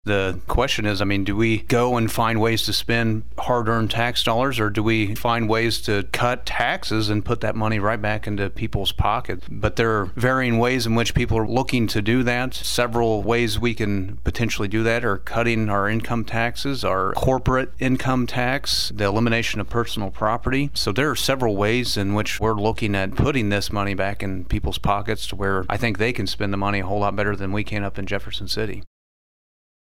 The question is, do we go and find ways to spend hard-earned tax dollars, or do we find ways to cut taxes and put that money right back into people's pockets? But there are varying ways in which people are looking to do that. Several ways we can potentially do that are cutting our income taxes, our corporate income tax, the elimination of personal property. So there are several ways in which we're looking at putting this money back in people's pockets to where I think they can spend the money a whole lot better than we can up in Jefferson City.